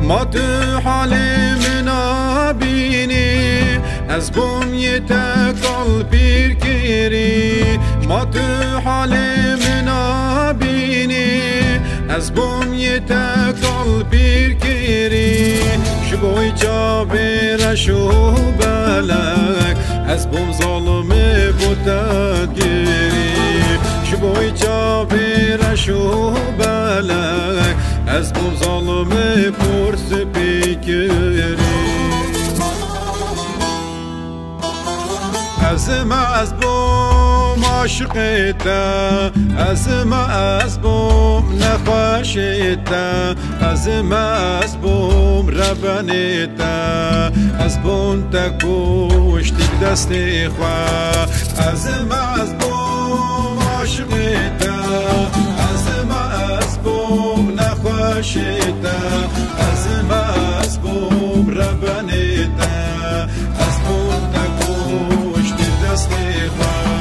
ما تو حال منا بینی از بوم یه تکال پیر کری ما تو حال منا بینی از بوم یه تکال پیر کری شبوی جابر شو بلک از بوم ظالمه بودت گیری شبوی جابر شو بلک از بوم ظالمه پرس پیکری از بوم عاشقیتا از بوم نخواشیتا از بوم ربانیتا از بوم تکوشتیک دستی خواه از بوم عاشقیتا از بوم نخواشیتا از بوم ربانیتا از بوم تکوشتیک دستی خواه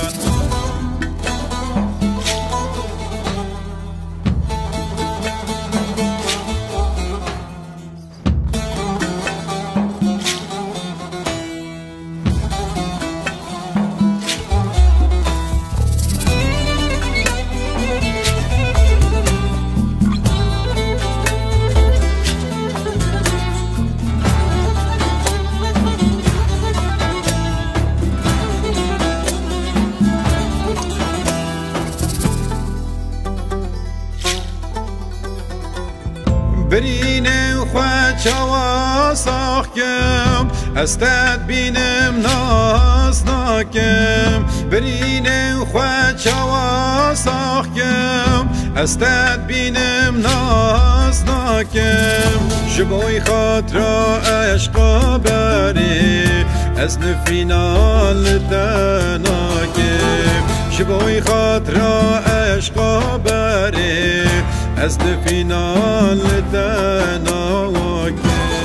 برینم خواه چوا ساخکم استاد بینم ناز ناکم برینم خواه چوا ساخکم استاد بینم ناز ناکم شبوی خاطر عشق بری از نفینال تناکم شبوی خاطر عشق بری از فینال تناکم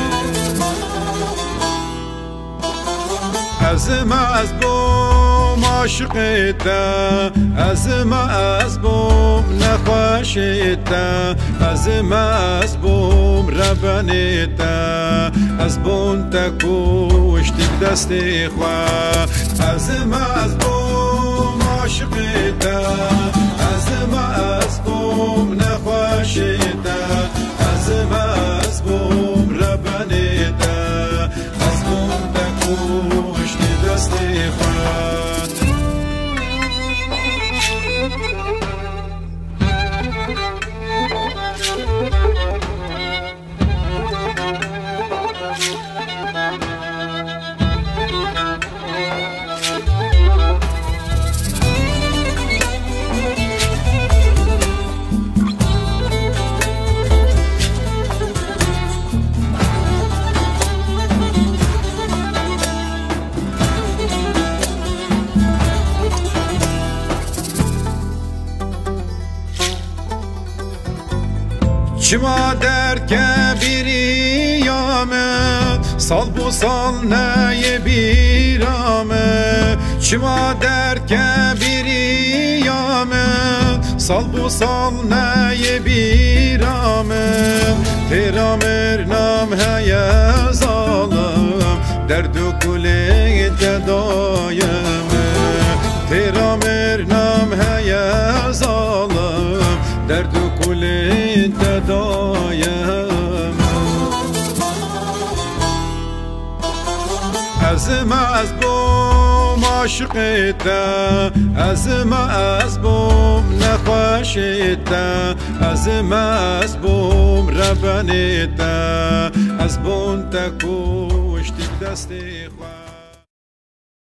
از بوم عاشقیتا از بوم نخواشیتا از بوم ربانیتا از بوم تکوشتیک دستی خواه از بوم عاشقیتا از بوم نخواشیتا از بوم ربانیتا از بوم تکوشتی دستی خواه چما در کبیریامه سال بو سال نه بیرامه چما در کبیریامه سال بو سال نه بیرامه تیرا مرنام هی ظالم درد و کلی تدایمه تیرا مرنام هی ظالم درد و کلی تدایم از بوم عاشقیتا از بوم نخواشیتا از بوم ربانیتا از بوم تکوشتیک دستی خواه